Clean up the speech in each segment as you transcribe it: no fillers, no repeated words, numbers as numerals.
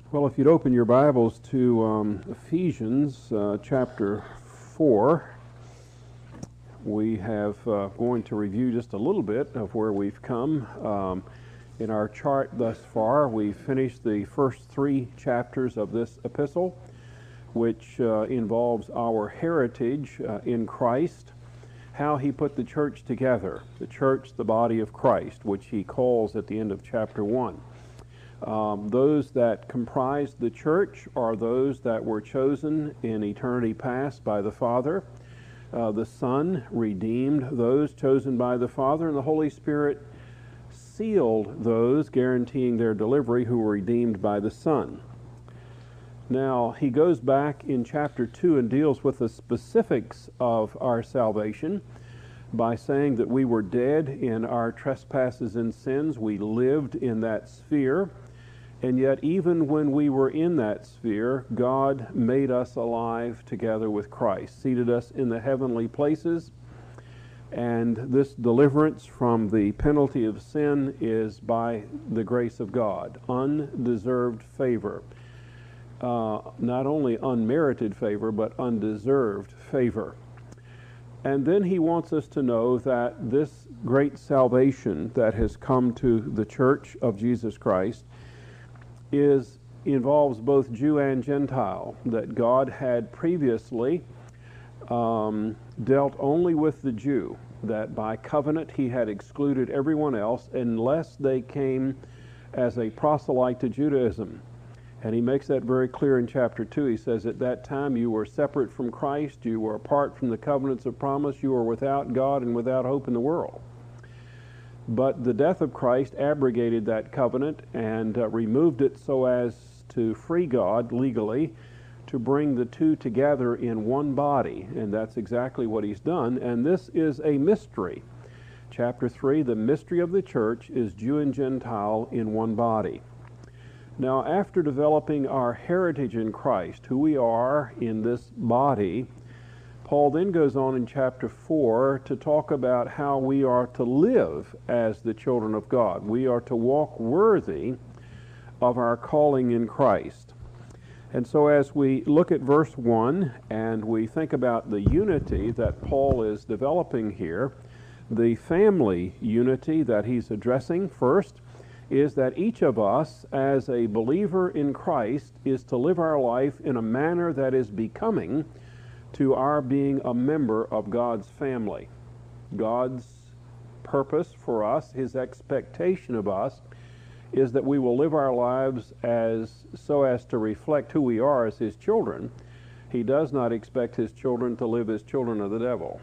Well, if you'd open your Bibles to Ephesians chapter 4, we have going to review just a little bit of where we've come. In our chart thus far, we've finished the first three chapters of this epistle, which involves our heritage in Christ, how he put the church together, the church, the body of Christ, which he calls at the end of chapter 1. Those that comprise the church are those that were chosen in eternity past by the Father. The Son redeemed those chosen by the Father, and the Holy Spirit sealed those, guaranteeing their delivery, who were redeemed by the Son. Now, he goes back in chapter 2 and deals with the specifics of our salvation by saying that we were dead in our trespasses and sins. We lived in that sphere. And yet, even when we were in that sphere, God made us alive together with Christ, seated us in the heavenly places. And this deliverance from the penalty of sin is by the grace of God, undeserved favor. Not only unmerited favor, but undeserved favor. And then he wants us to know that this great salvation that has come to the church of Jesus Christ involves both Jew and Gentile, that God had previously dealt only with the Jew, that by covenant he had excluded everyone else unless they came as a proselyte to Judaism. And he makes that very clear in chapter 2. He says, at that time you were separate from Christ, you were apart from the covenants of promise, you were without God and without hope in the world. But the death of Christ abrogated that covenant and removed it so as to free God legally to bring the two together in one body. And that's exactly what he's done. And this is a mystery. Chapter 3, the mystery of the church is Jew and Gentile in one body. Now, after developing our heritage in Christ, who we are in this body, Paul then goes on in chapter 4 to talk about how we are to live as the children of God. We are to walk worthy of our calling in Christ. And so as we look at verse 1 and we think about the unity that Paul is developing here, the family unity that he's addressing first is that each of us as a believer in Christ is to live our life in a manner that is becoming to our being a member of God's family. God's purpose for us, his expectation of us, is that we will live our lives so as to reflect who we are as his children. He does not expect his children to live as children of the devil.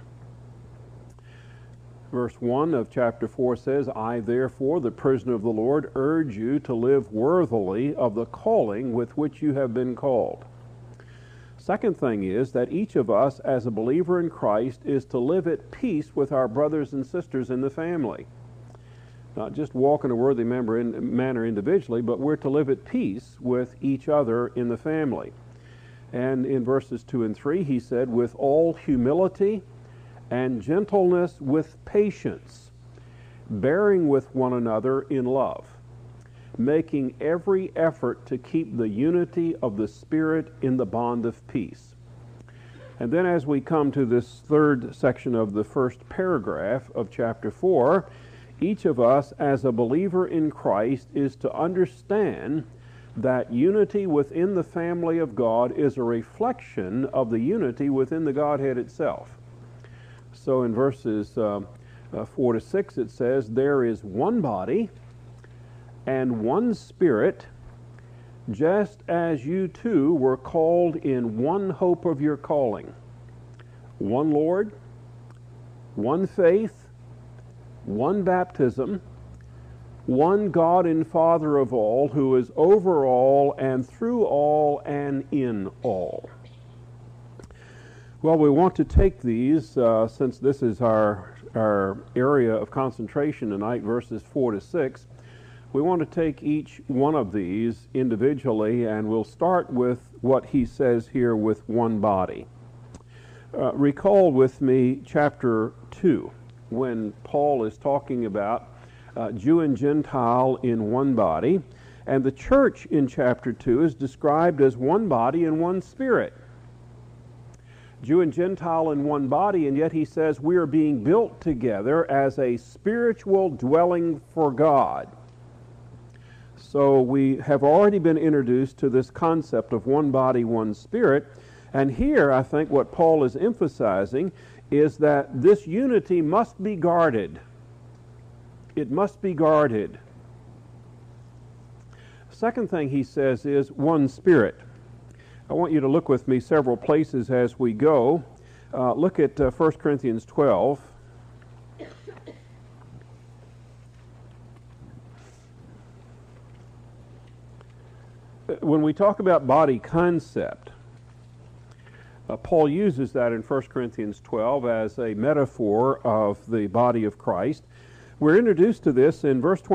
Verse 1 of chapter 4 says, I therefore, the prisoner of the Lord, urge you to live worthily of the calling with which you have been called. Second thing is that each of us as a believer in Christ is to live at peace with our brothers and sisters in the family. Not just walk in a worthy manner individually, but we're to live at peace with each other in the family. And in verses 2 and 3 he said, with all humility and gentleness with patience, bearing with one another in love, making every effort to keep the unity of the Spirit in the bond of peace. And then as we come to this third section of the first paragraph of chapter 4, each of us as a believer in Christ is to understand that unity within the family of God is a reflection of the unity within the Godhead itself. So in verses 4 to 6 it says, there is one body and one Spirit, just as you too were called in one hope of your calling. One Lord, one faith, one baptism, one God and Father of all, who is over all and through all and in all. Well, we want to take these, since this is our area of concentration tonight, verses 4 to 6, we want to take each one of these individually, and we'll start with what he says here with one body. Recall with me chapter 2, when Paul is talking about Jew and Gentile in one body, And the church in chapter 2 is described as one body and one spirit. Jew and Gentile in one body, and yet he says we are being built together as a spiritual dwelling for God. So we have already been introduced to this concept of one body, one spirit. And here I think what Paul is emphasizing is that this unity must be guarded. It must be guarded. Second thing he says is one spirit. I want you to look with me several places as we go. Look at 1 Corinthians 12. When we talk about body concept, Paul uses that in 1 Corinthians 12 as a metaphor of the body of Christ. We're introduced to this in verse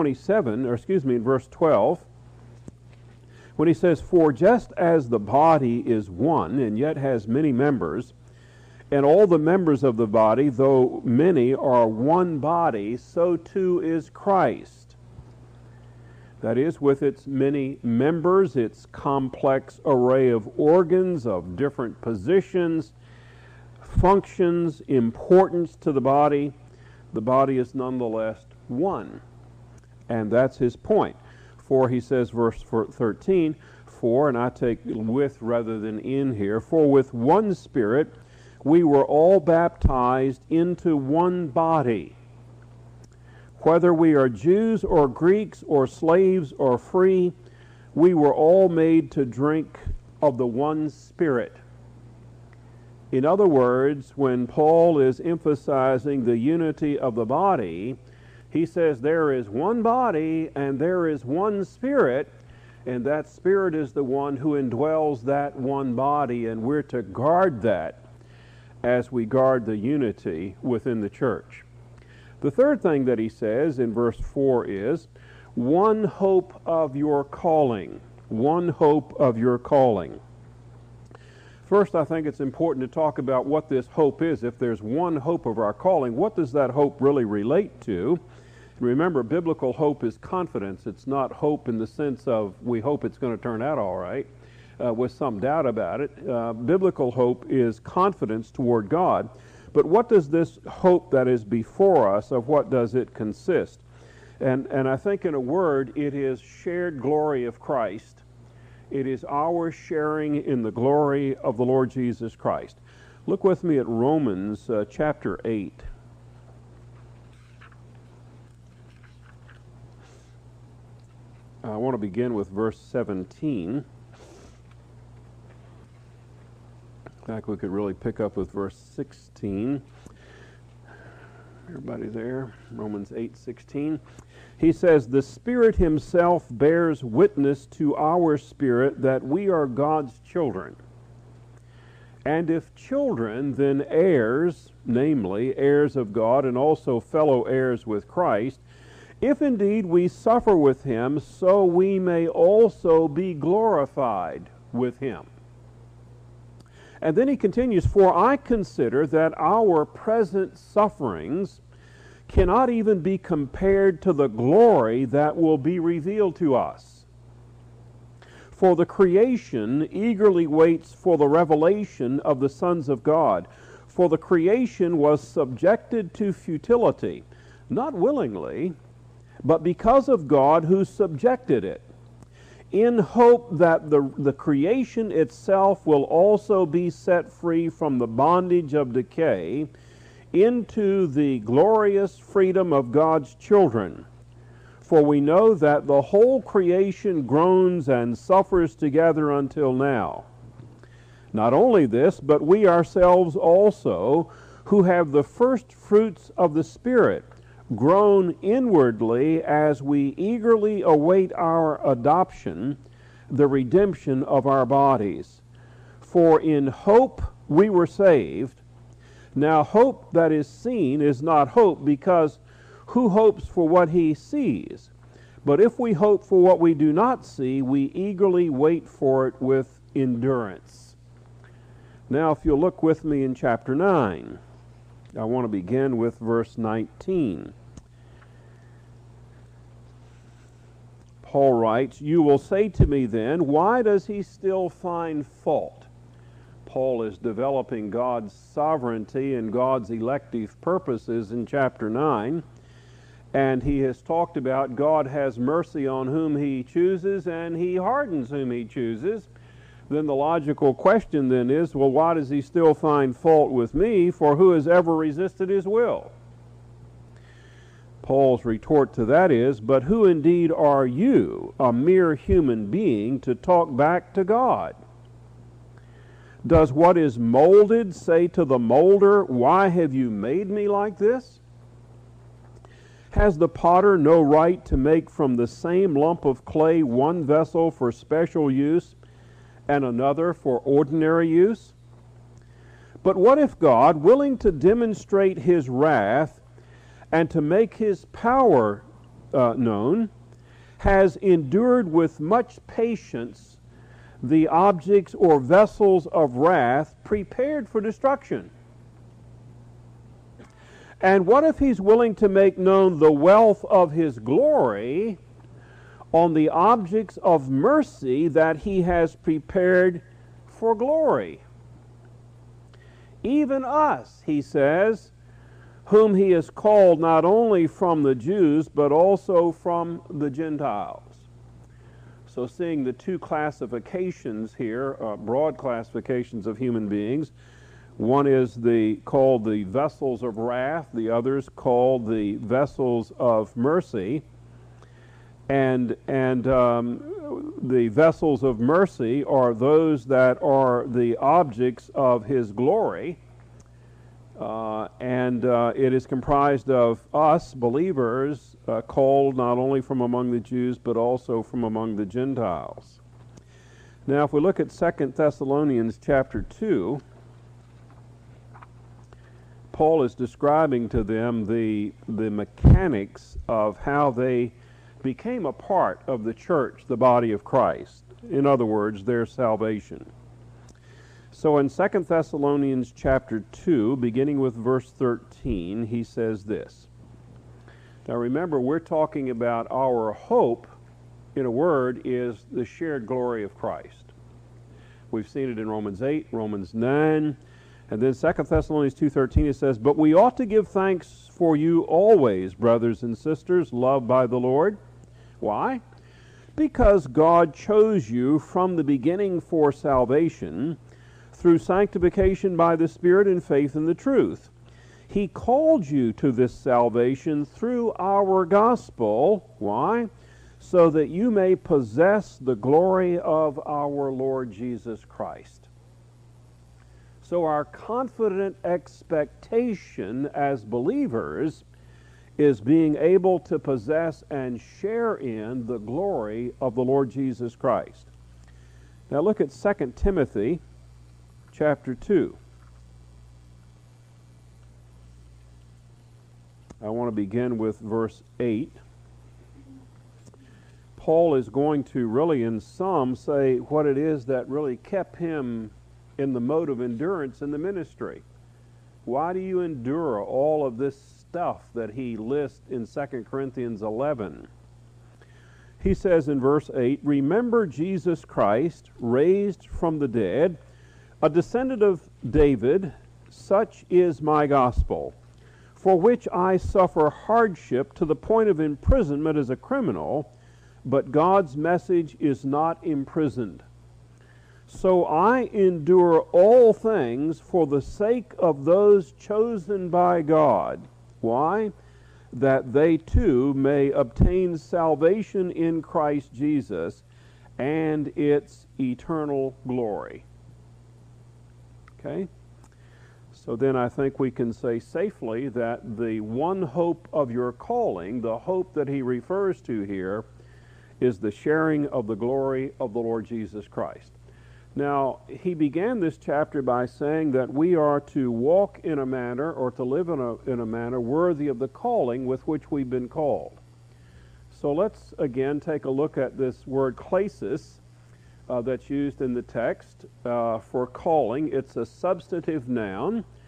12, when he says, "For just as the body is one, and yet has many members, and all the members of the body, though many, are one body, so too is Christ." That is, with its many members, its complex array of organs of different positions, functions, importance to the body is nonetheless one. And that's his point. For he says, verse 13, "For," and I take with rather than in here, "for with one Spirit we were all baptized into one body. Whether we are Jews or Greeks or slaves or free, we were all made to drink of the one Spirit." In other words, when Paul is emphasizing the unity of the body, he says there is one body and there is one Spirit, and that Spirit is the one who indwells that one body, and we're to guard that as we guard the unity within the church. The third thing that he says in verse 4 is, "One hope of your calling." One hope of your calling. First, I think it's important to talk about what this hope is. If there's one hope of our calling, what does that hope really relate to? Remember, biblical hope is confidence. It's not hope in the sense of we hope it's going to turn out all right with some doubt about it. Biblical hope is confidence toward God. But what does this hope that is before us, of what does it consist? And I think in a word, it is shared glory of Christ. It is our sharing in the glory of the Lord Jesus Christ. Look with me at Romans chapter 8. I want to begin with verse 17. In fact, we could really pick up with verse 16. Everybody there? Romans 8:16. He says, "The Spirit himself bears witness to our spirit that we are God's children. And if children, then heirs, namely, heirs of God, and also fellow heirs with Christ, if indeed we suffer with him, so we may also be glorified with him." And then he continues, "For I consider that our present sufferings cannot even be compared to the glory that will be revealed to us. For the creation eagerly waits for the revelation of the sons of God. For the creation was subjected to futility, not willingly, but because of God who subjected it, in hope that the creation itself will also be set free from the bondage of decay into the glorious freedom of God's children. For we know that the whole creation groans and suffers together until now. Not only this, but we ourselves also, who have the first fruits of the Spirit, groan inwardly as we eagerly await our adoption, the redemption of our bodies. For in hope we were saved. Now hope that is seen is not hope, because who hopes for what he sees? But if we hope for what we do not see, we eagerly wait for it with endurance. Now if you'll look with me in chapter 9, I want to begin with verse 19. Paul writes, "You will say to me then, why does he still find fault?" Paul is developing God's sovereignty and God's elective purposes in chapter 9. And he has talked about God has mercy on whom he chooses and he hardens whom he chooses. Then the logical question then is, well, why does he still find fault with me? For who has ever resisted his will? Paul's retort to that is, but who indeed are you, a mere human being, to talk back to God? Does what is molded say to the molder, why have you made me like this? Has the potter no right to make from the same lump of clay one vessel for special use and another for ordinary use? But what if God, willing to demonstrate his wrath and to make his power known, has endured with much patience the objects or vessels of wrath prepared for destruction? And what if he's willing to make known the wealth of his glory on the objects of mercy that he has prepared for glory? Even us, he says, whom he has called not only from the Jews, but also from the Gentiles. So seeing the two classifications here, broad classifications of human beings, one is called the vessels of wrath, the others called the vessels of mercy. And the vessels of mercy are those that are the objects of his glory. It is comprised of us, believers, called not only from among the Jews, but also from among the Gentiles. Now, if we look at 2 Thessalonians chapter 2, Paul is describing to them the mechanics of how they became a part of the church, the body of Christ. In other words, their salvation. So in 2 Thessalonians chapter 2, beginning with verse 13, he says this. Now remember, we're talking about our hope, in a word, is the shared glory of Christ. We've seen it in Romans 8, Romans 9, and then 2 Thessalonians 2:13 it says, "But we ought to give thanks for you always, brothers and sisters, loved by the Lord." Why? Because God chose you from the beginning for salvation, through sanctification by the Spirit and faith in the truth. He called you to this salvation through our gospel. Why? So that you may possess the glory of our Lord Jesus Christ. So our confident expectation as believers is being able to possess and share in the glory of the Lord Jesus Christ. Now look at 2 Timothy chapter 2. I want to begin with verse 8. Paul is going to really, in some, say what it is that really kept him in the mode of endurance in the ministry. Why do you endure all of this stuff that he lists in 2 Corinthians 11? He says in verse 8, "Remember Jesus Christ, raised from the dead, a descendant of David, such is my gospel, for which I suffer hardship to the point of imprisonment as a criminal, but God's message is not imprisoned. So I endure all things for the sake of those chosen by God." Why? "That they too may obtain salvation in Christ Jesus and its eternal glory." Okay? So then I think we can say safely that the one hope of your calling, the hope that he refers to here, is the sharing of the glory of the Lord Jesus Christ. Now, he began this chapter by saying that we are to walk in a manner, or to live in a manner worthy of the calling with which we've been called. So let's again take a look at this word klesis that's used in the text for calling. It's a substantive noun,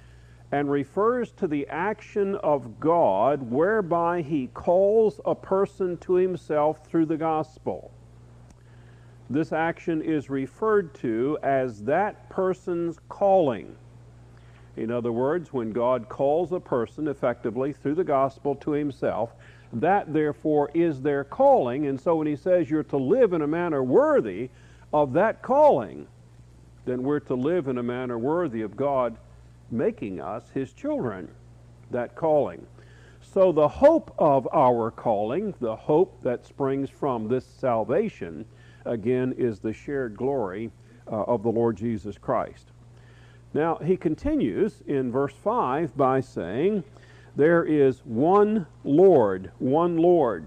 and refers to the action of God whereby he calls a person to himself through the gospel. This action is referred to as that person's calling. In other words, when God calls a person effectively through the gospel to himself, that therefore is their calling. And so when he says you're to live in a manner worthy of that calling, then we're to live in a manner worthy of God making us his children, that calling. So the hope of our calling, the hope that springs from this salvation, again, is the shared glory of the Lord Jesus Christ. Now, he continues in verse 5 by saying, there is one Lord, one Lord.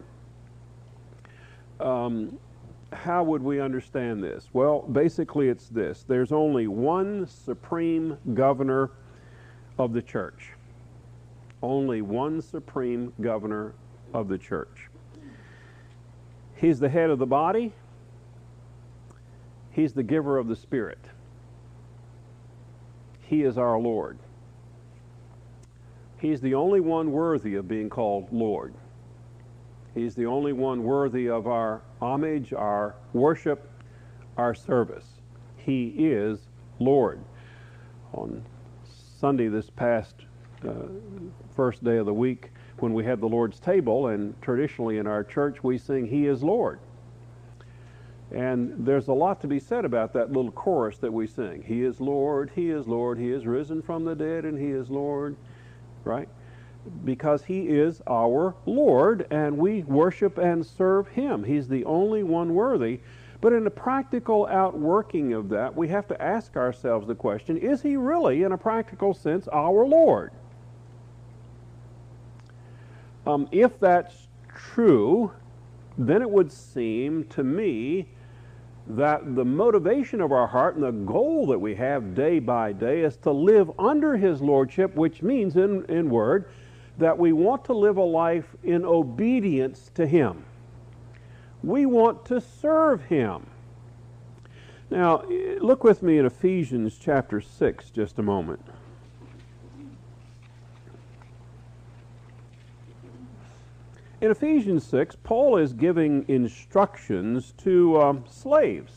How would we understand this? Well, basically it's this. There's only one supreme governor of the church. Only one supreme governor of the church. He's the head of the body. He's the giver of the Spirit. He is our Lord. He's the only one worthy of being called Lord. He's the only one worthy of our homage, our worship, our service. He is Lord. On Sunday, this past first day of the week, when we had the Lord's table, and traditionally in our church we sing, He is Lord. And there's a lot to be said about that little chorus that we sing. He is Lord, He is Lord, He is risen from the dead, and He is Lord. Right? Because He is our Lord, and we worship and serve Him. He's the only one worthy. But in the practical outworking of that, we have to ask ourselves the question, is He really, in a practical sense, our Lord? If that's true, then it would seem to me that the motivation of our heart and the goal that we have day by day is to live under His Lordship, which means in word that we want to live a life in obedience to Him. We want to serve Him. Now, look with me at Ephesians chapter 6 just a moment. In Ephesians 6, Paul is giving instructions to slaves.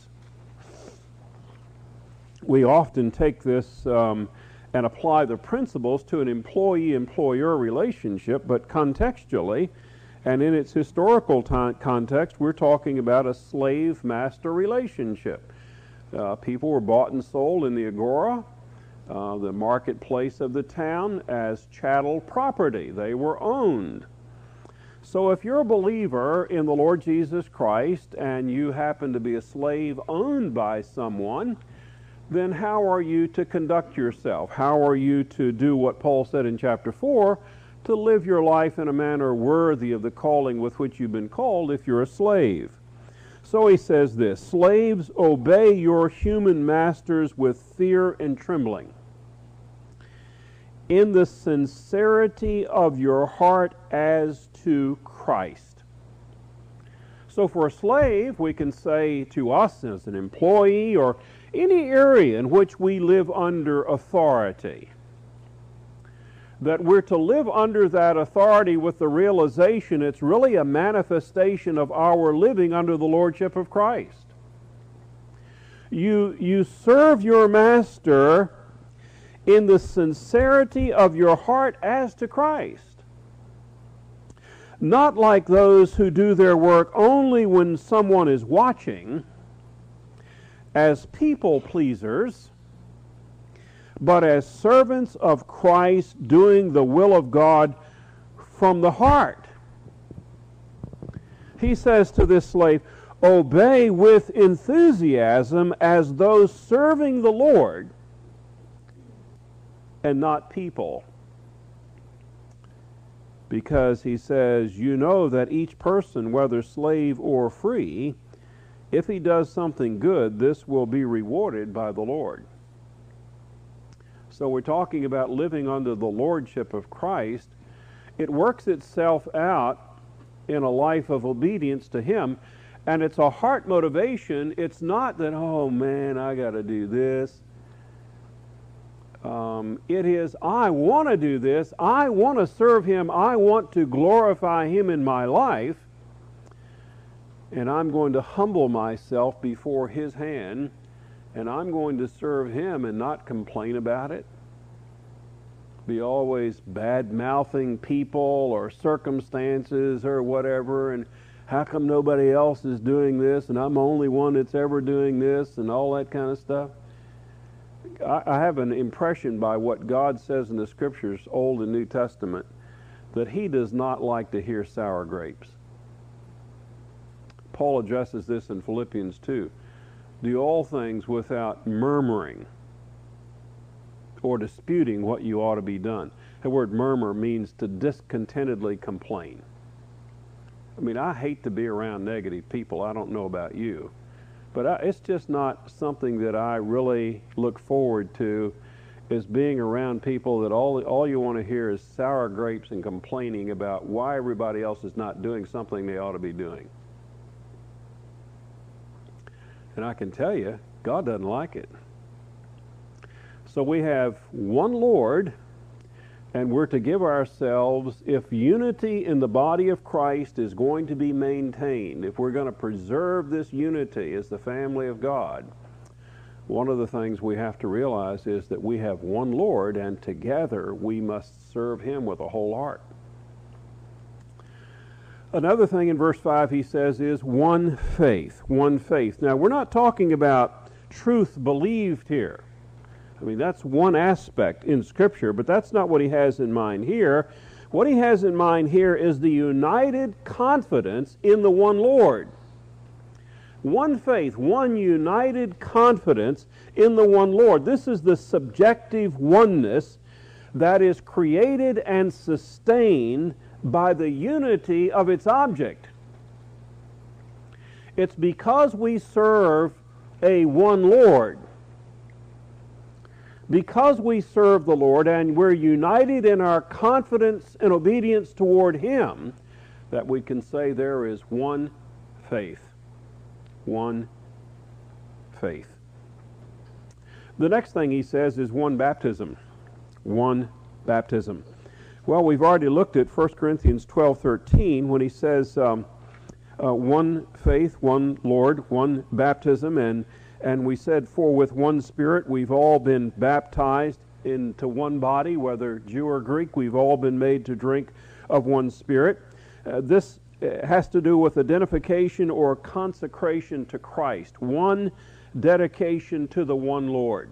We often take this and apply the principles to an employee-employer relationship, but contextually, and in its historical context, we're talking about a slave-master relationship. People were bought and sold in the agora, the marketplace of the town, as chattel property. They were owned. So if you're a believer in the Lord Jesus Christ and you happen to be a slave owned by someone, then how are you to conduct yourself? How are you to do what Paul said in chapter 4, to live your life in a manner worthy of the calling with which you've been called if you're a slave? So he says this, slaves, obey your human masters with fear and trembling, in the sincerity of your heart as to Christ. So for a slave, we can say to us as an employee or any area in which we live under authority, that we're to live under that authority with the realization it's really a manifestation of our living under the lordship of Christ. You serve your master in the sincerity of your heart as to Christ. Not like those who do their work only when someone is watching, as people pleasers, but as servants of Christ doing the will of God from the heart. He says to this slave, obey with enthusiasm as those serving the Lord and not people. Because he says, you know that each person, whether slave or free, if he does something good, this will be rewarded by the Lord. So we're talking about living under the lordship of Christ. It works itself out in a life of obedience to Him, and it's a heart motivation. It's not that, oh man, I got to do this. It is, I want to do this, I want to serve Him, I want to glorify Him in my life, and I'm going to humble myself before His hand, and I'm going to serve Him and not complain about it, be always bad-mouthing people or circumstances or whatever, and how come nobody else is doing this, and I'm the only one that's ever doing this, and all that kind of stuff. I have an impression by what God says in the Scriptures, Old and New Testament, that He does not like to hear sour grapes. Paul addresses this in Philippians 2. Do all things without murmuring or disputing what you ought to be done. The word murmur means to discontentedly complain. I mean, I hate to be around negative people. I don't know about you. But it's just not something that I really look forward to, is being around people that all you want to hear is sour grapes and complaining about why everybody else is not doing something they ought to be doing. And I can tell you, God doesn't like it. So we have one Lord, and we're to give ourselves, if unity in the body of Christ is going to be maintained, if we're going to preserve this unity as the family of God, one of the things we have to realize is that we have one Lord, and together we must serve Him with a whole heart. Another thing in verse 5 he says is one faith, one faith. Now, we're not talking about truth believed here. I mean, that's one aspect in Scripture, but that's not what he has in mind here. What he has in mind here is the united confidence in the one Lord. One faith, one united confidence in the one Lord. This is the subjective oneness that is created and sustained by the unity of its object. It's because we serve a one Lord, because we serve the Lord and we're united in our confidence and obedience toward Him, that we can say there is one faith. One faith. The next thing he says is one baptism. One baptism. Well, we've already looked at 1 Corinthians 12:13 when he says one faith, one Lord, one baptism, and we said, for with one Spirit we've all been baptized into one body, whether Jew or Greek, we've all been made to drink of one Spirit. This has to do with identification or consecration to Christ, one dedication to the one Lord.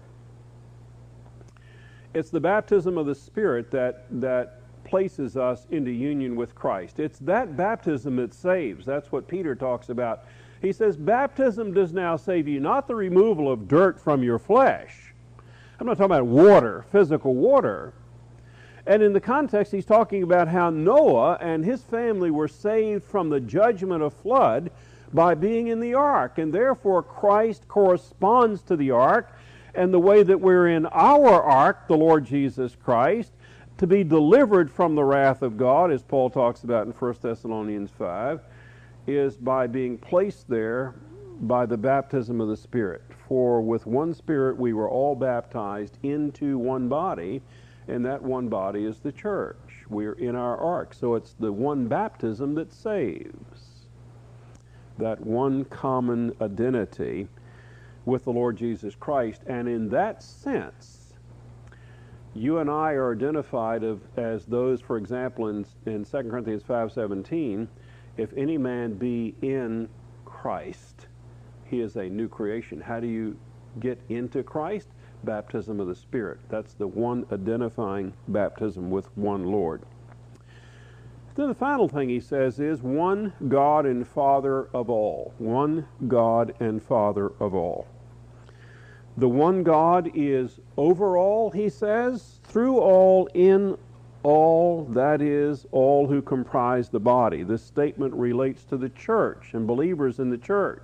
It's the baptism of the Spirit that places us into union with Christ. It's that baptism that saves. That's what Peter talks about. He says, baptism does now save you, not the removal of dirt from your flesh. I'm not talking about water, physical water. And in the context, he's talking about how Noah and his family were saved from the judgment of flood by being in the ark. And therefore, Christ corresponds to the ark, and the way that we're in our ark, the Lord Jesus Christ, to be delivered from the wrath of God, as Paul talks about in 1 Thessalonians 5, is by being placed there by the baptism of the Spirit. For with one Spirit we were all baptized into one body, and that one body is the church. We're in our ark. So it's the one baptism that saves. That one common identity with the Lord Jesus Christ. And in that sense, you and I are identified as those, for example, in 2 Corinthians 5:17, if any man be in Christ, he is a new creation. How do you get into Christ? Baptism of the Spirit. That's the one identifying baptism with one Lord. Then the final thing he says is one God and Father of all. One God and Father of all. The one God is over all, he says, through all, in all, that is, all who comprise the body. This statement relates to the church and believers in the church.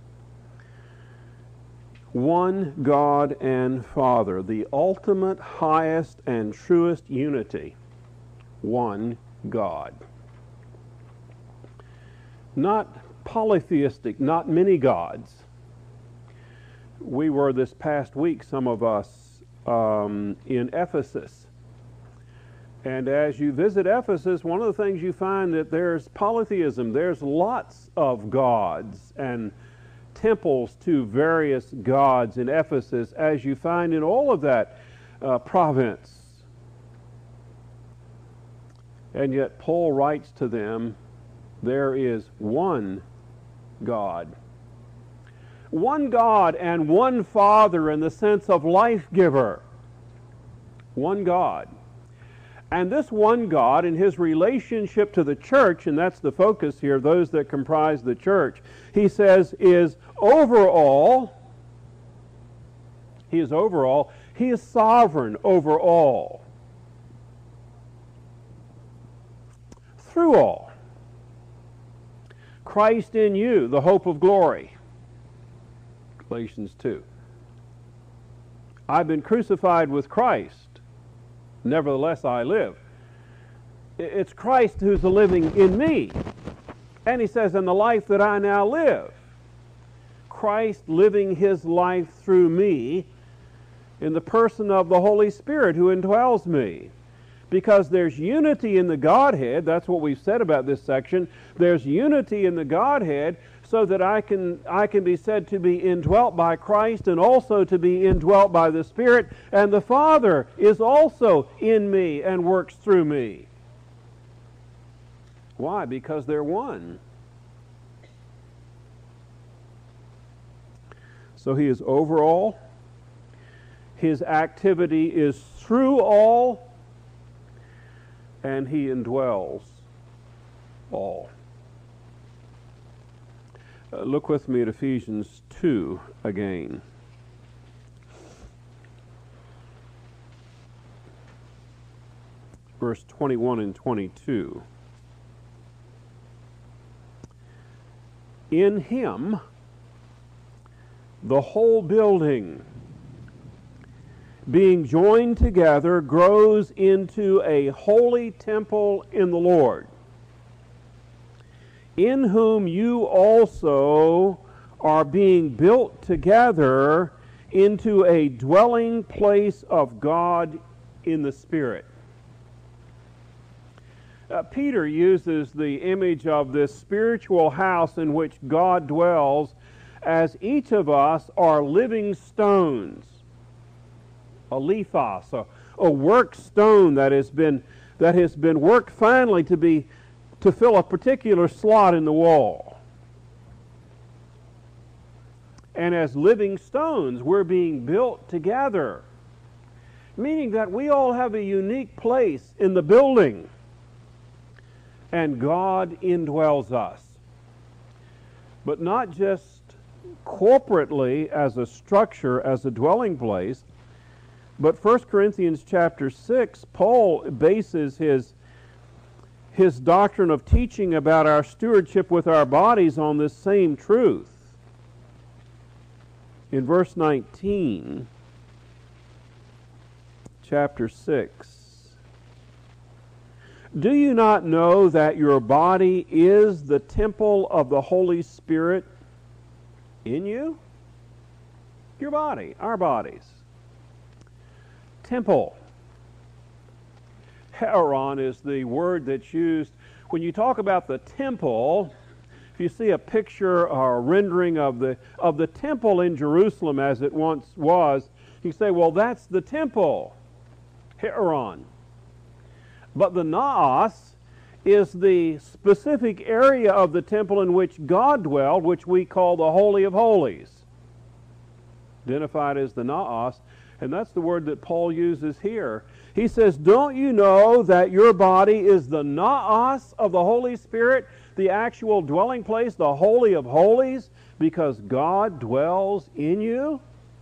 One God and Father, the ultimate, highest, and truest unity. One God. Not polytheistic, not many gods. We were this past week, some of us, in Ephesus. And as you visit Ephesus, one of the things you find that there's polytheism. There's lots of gods and temples to various gods in Ephesus, as you find in all of that province. And yet Paul writes to them, there is one God. One God and one Father in the sense of life giver. One God. And this one God in his relationship to the church, and that's the focus here, those that comprise the church, he says is over all. He is over all. He is sovereign over all. Through all. Christ in you, the hope of glory. Galatians 2. I've been crucified with Christ. Nevertheless I live. It's Christ who's living in me. And he says, in the life that I now live, Christ living his life through me in the person of the Holy Spirit who indwells me. Because there's unity in the Godhead, that's what we've said about this section, there's unity in the Godhead so that I can be said to be indwelt by Christ and also to be indwelt by the Spirit, and the Father is also in me and works through me. Why? Because they're one. So he is over all. His activity is through all. And he indwells all. Look with me at Ephesians 2 again. Verse 21 and 22. In him, the whole building, being joined together, grows into a holy temple in the Lord, in whom you also are being built together into a dwelling place of God in the Spirit. Peter uses the image of this spiritual house in which God dwells as each of us are living stones. A lithos, a work stone that has been worked finely to fill a particular slot in the wall. And as living stones, we're being built together, meaning that we all have a unique place in the building, and God indwells us. But not just corporately as a structure, as a dwelling place, but 1 Corinthians chapter 6, Paul bases his doctrine of teaching about our stewardship with our bodies on this same truth. In verse 19, chapter 6, do you not know that your body is the temple of the Holy Spirit in you? Your body, our bodies. Temple. Heron is the word that's used when you talk about the temple. If you see a picture or a rendering of the temple in Jerusalem as it once was, you say, well, that's the temple. Heron. But the naos is the specific area of the temple in which God dwelled, which we call the Holy of Holies. Identified as the naos. And that's the word that Paul uses here. He says, don't you know that your body is the naos of the Holy Spirit, the actual dwelling place, the Holy of Holies, because God dwells in you?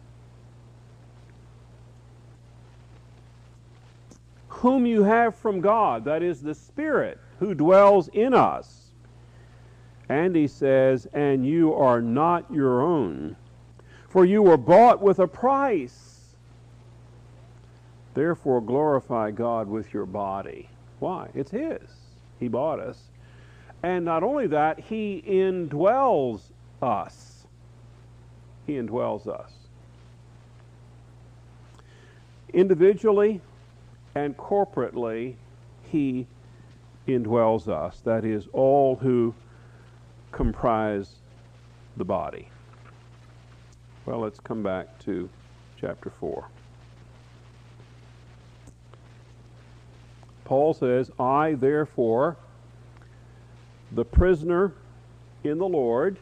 Whom you have from God, that is the Spirit who dwells in us. And he says, and you are not your own, for you were bought with a price. Therefore, glorify God with your body. Why? It's his. He bought us. And not only that, he indwells us. He indwells us. Individually and corporately, He indwells us. That is, all who comprise the body. Well, let's come back to chapter 4. Paul says, I, therefore, the prisoner in the Lord,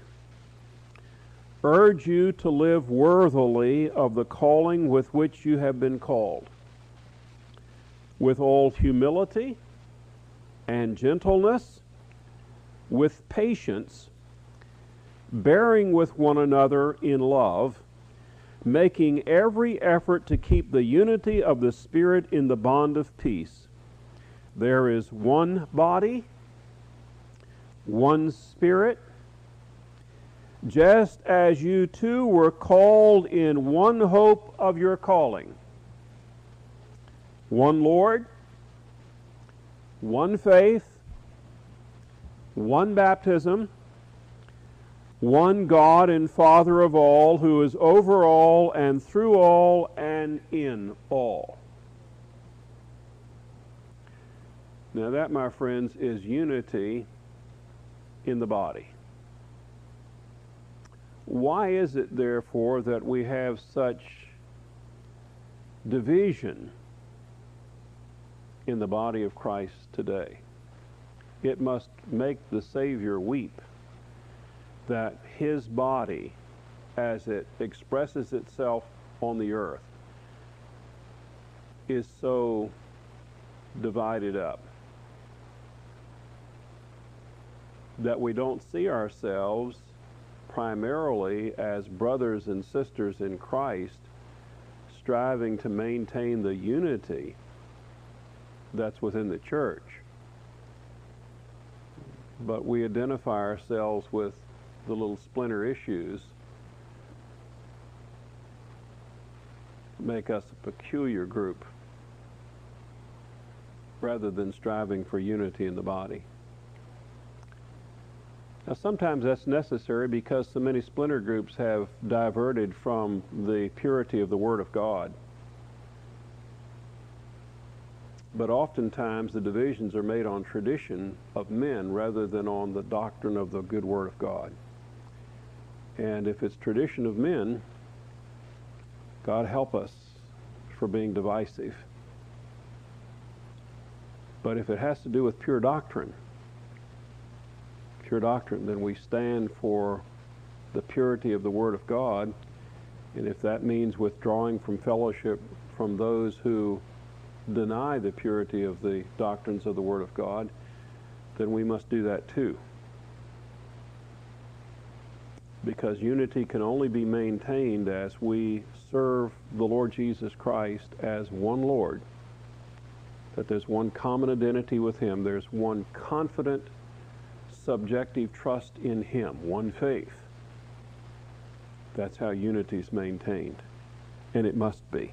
urge you to live worthily of the calling with which you have been called, with all humility and gentleness, with patience, bearing with one another in love, making every effort to keep the unity of the Spirit in the bond of peace. There is one body, one Spirit, just as you two were called in one hope of your calling. One Lord, one faith, one baptism, one God and Father of all, who is over all and through all and in all. Now that, my friends, is unity in the body. Why is it, therefore, that we have such division in the body of Christ today? It must make the Savior weep that His body, as it expresses itself on the earth, is so divided up that we don't see ourselves primarily as brothers and sisters in Christ, striving to maintain the unity that's within the church, but we identify ourselves with the little splinter issues make us a peculiar group rather than striving for unity in the body. Now, sometimes that's necessary because so many splinter groups have diverted from the purity of the Word of God. But oftentimes the divisions are made on tradition of men rather than on the doctrine of the good Word of God. And if it's tradition of men, God help us for being divisive. But if it has to do with pure doctrine, then we stand for the purity of the Word of God. And if that means withdrawing from fellowship from those who deny the purity of the doctrines of the Word of God, then we must do that too. Because unity can only be maintained as we serve the Lord Jesus Christ as one Lord, that there's one common identity with Him, there's one confident, subjective trust in Him, one faith. That's how unity is maintained, and it must be.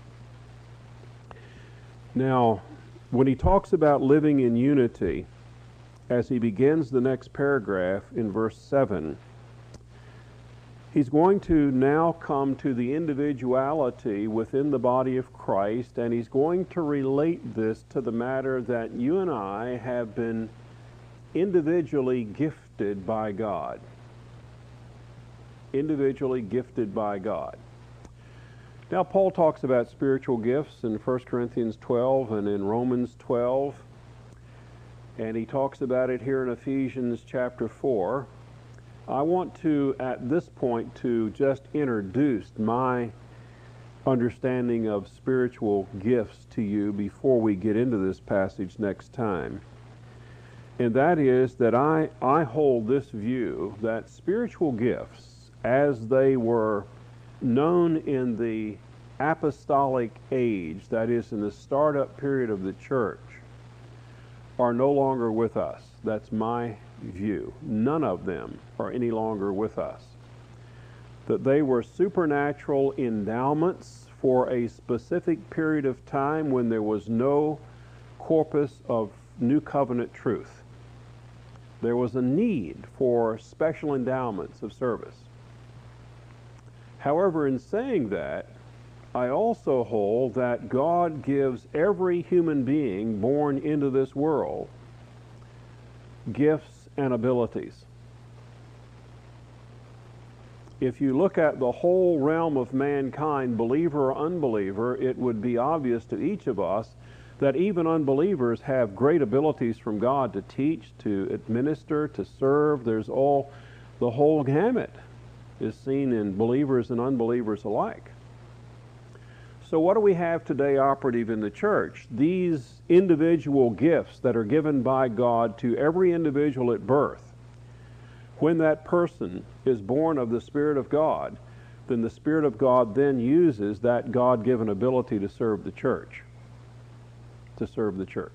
Now, when he talks about living in unity, as he begins the next paragraph in verse 7, he's going to now come to the individuality within the body of Christ, and he's going to relate this to the matter that you and I have been individually gifted by God. Individually gifted by God. Now, Paul talks about spiritual gifts in 1 Corinthians 12 and in Romans 12, and he talks about it here in Ephesians chapter 4. I want to, at this point, to just introduce my understanding of spiritual gifts to you before we get into this passage next time. And that is that I hold this view that spiritual gifts, as they were known in the apostolic age, that is, in the startup period of the church, are no longer with us. That's my view. None of them are any longer with us. That they were supernatural endowments for a specific period of time when there was no corpus of New Covenant truth. There was a need for special endowments of service. However, in saying that, I also hold that God gives every human being born into this world gifts and abilities. If you look at the whole realm of mankind, believer or unbeliever, it would be obvious to each of us that even unbelievers have great abilities from God to teach, to administer, to serve. The whole gamut is seen in believers and unbelievers alike. So what do we have today operative in the church? These individual gifts that are given by God to every individual at birth. When that person is born of the Spirit of God, then the Spirit of God then uses that God-given ability to serve the church. To serve the church.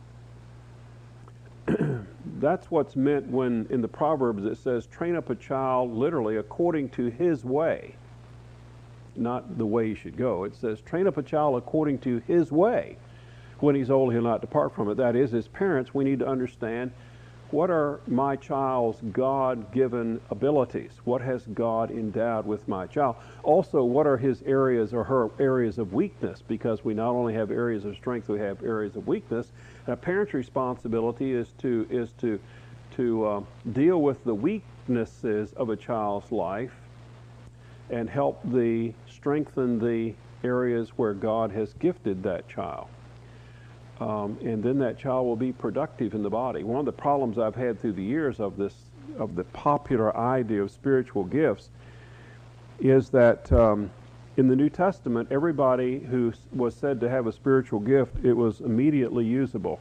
That's what's meant when in the Proverbs it says, train up a child literally according to his way. Not the way he should go. It says, train up a child according to his way. When he's old, he'll not depart from it. That is, as parents, we need to understand, what are my child's God-given abilities? What has God endowed with my child? Also, what are his areas or her areas of weakness? Because we not only have areas of strength, we have areas of weakness. And a parent's responsibility is to deal with the weaknesses of a child's life and help strengthen the areas where God has gifted that child. And then that child will be productive in the body. One of the problems I've had through the years of the popular idea of spiritual gifts is that in the New Testament, everybody who was said to have a spiritual gift, it was immediately usable.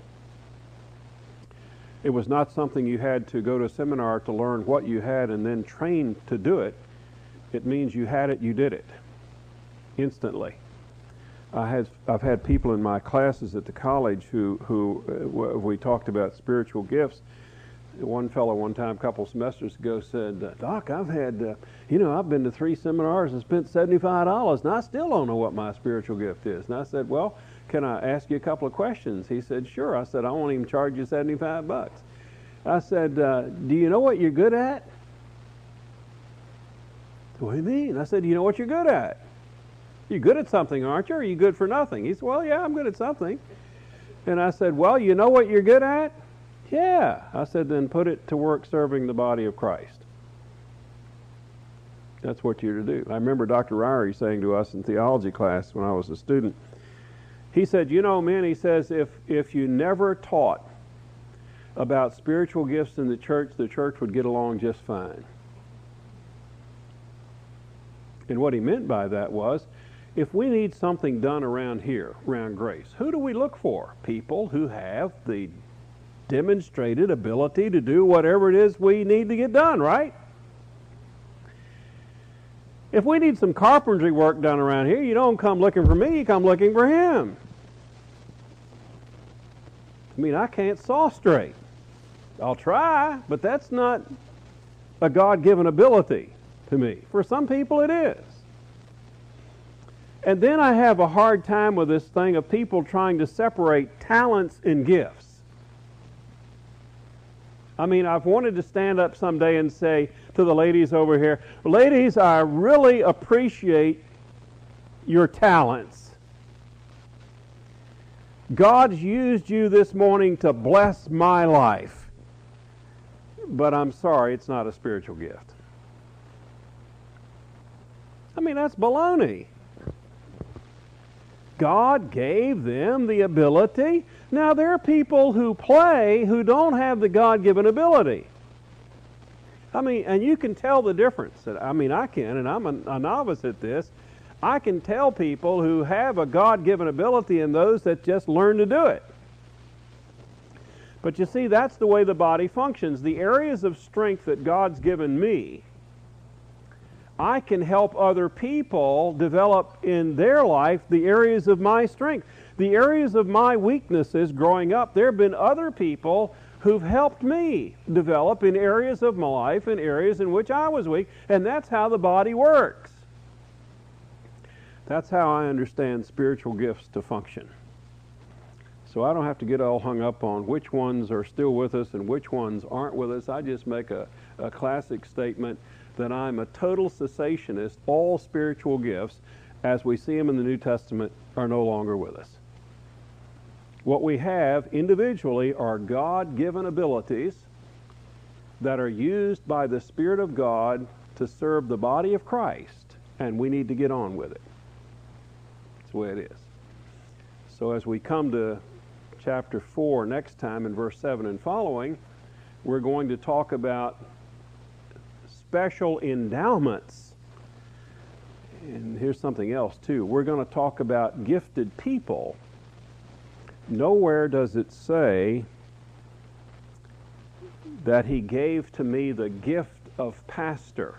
It was not something you had to go to a seminar to learn what you had and then train to do it. It means you had it, you did it instantly. I've had people in my classes at the college who we talked about spiritual gifts. One fellow one time, a couple semesters ago, said, Doc, I've had, I've been to 3 seminars and spent $75, and I still don't know what my spiritual gift is. And I said, well, can I ask you a couple of questions? He said, sure. I said, I won't even charge you $75. I said, do you know what you're good at? What do you mean? I said, do you know what you're good at? You're good at something, aren't you? Or are you good for nothing? He said, well, yeah, I'm good at something. And I said, well, you know what you're good at? Yeah. I said, then put it to work serving the body of Christ. That's what you're to do. I remember Dr. Ryrie saying to us in theology class when I was a student, he said, men, he says, if you never taught about spiritual gifts in the church would get along just fine. And what he meant by that was, if we need something done around here, around Grace, who do we look for? People who have the demonstrated ability to do whatever it is we need to get done, right? If we need some carpentry work done around here, you don't come looking for me, you come looking for him. I mean, I can't saw straight. I'll try, but that's not a God-given ability to me. For some people it is. And then I have a hard time with this thing of people trying to separate talents and gifts. I mean, I've wanted to stand up someday and say to the ladies over here, ladies, I really appreciate your talents. God's used you this morning to bless my life. But I'm sorry, it's not a spiritual gift. I mean, that's baloney. God gave them the ability. Now, there are people who play who don't have the God-given ability. I mean, and you can tell the difference. I mean, I can, and I'm a novice at this. I can tell people who have a God-given ability and those that just learn to do it. But you see, that's the way the body functions. The areas of strength that God's given me, I can help other people develop in their life the areas of my strength. The areas of my weaknesses growing up, there have been other people who've helped me develop in areas of my life, in areas in which I was weak, and that's how the body works. That's how I understand spiritual gifts to function. So I don't have to get all hung up on which ones are still with us and which ones aren't with us. I just make a classic statement that I'm a total cessationist, all spiritual gifts, as we see them in the New Testament, are no longer with us. What we have individually are God-given abilities that are used by the Spirit of God to serve the body of Christ, and we need to get on with it. That's the way it is. So as we come to chapter 4 next time in verse 7 and following, we're going to talk about special endowments. And here's something else too. We're going to talk about gifted people. Nowhere does it say that he gave to me the gift of pastor.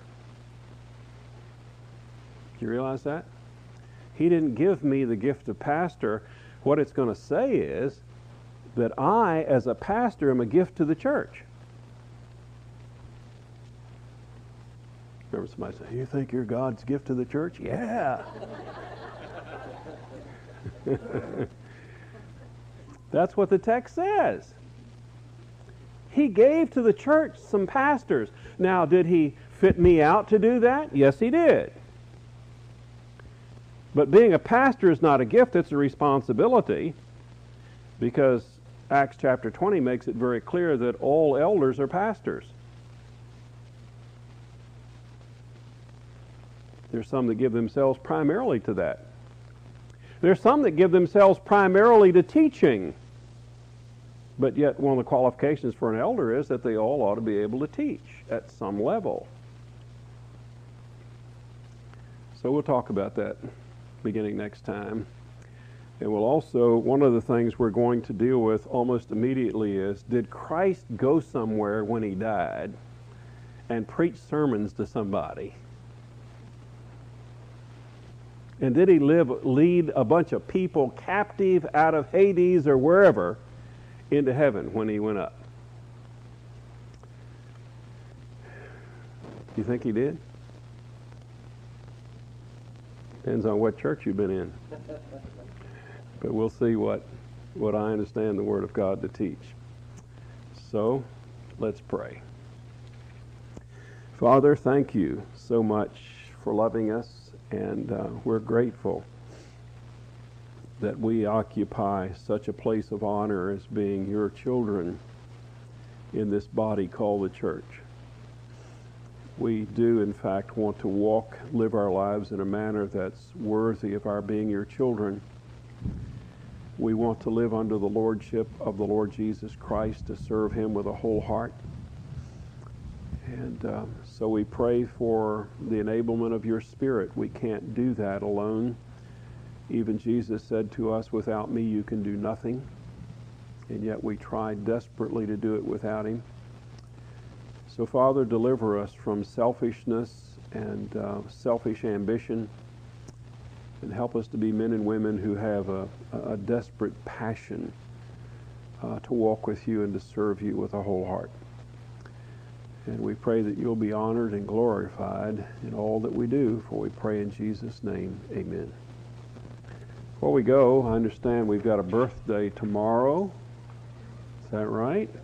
Do you realize that? He didn't give me the gift of pastor. What it's going to say is that I, as a pastor, am a gift to the church. Remember somebody say, "You think you're God's gift to the church?" Yeah. That's what the text says. He gave to the church some pastors. Now, did he fit me out to do that? Yes, he did. But being a pastor is not a gift, it's a responsibility, because Acts chapter 20 makes it very clear that all elders are pastors. There's some that give themselves primarily to that. There's some that give themselves primarily to teaching. But yet one of the qualifications for an elder is that they all ought to be able to teach at some level. So we'll talk about that beginning next time. And we'll also, one of the things we're going to deal with almost immediately is, did Christ go somewhere when he died and preach sermons to somebody? And did he lead a bunch of people captive out of Hades or wherever into heaven when he went up? Do you think he did? Depends on what church you've been in. But we'll see what I understand the Word of God to teach. So, let's pray. Father, thank you so much for loving us, and we're grateful that we occupy such a place of honor as being your children in this body called the church. We do, in fact, want to live our lives in a manner that's worthy of our being your children. We want to live under the lordship of the Lord Jesus Christ, to serve him with a whole heart. And so we pray for the enablement of your Spirit. We can't do that alone. Even Jesus said to us, "Without me you can do nothing." And yet we try desperately to do it without him. So Father, deliver us from selfishness and selfish ambition, and help us to be men and women who have a desperate passion to walk with you and to serve you with a whole heart. And we pray that you'll be honored and glorified in all that we do, for we pray in Jesus' name, amen. Before we go, I understand we've got a birthday tomorrow. Is that right?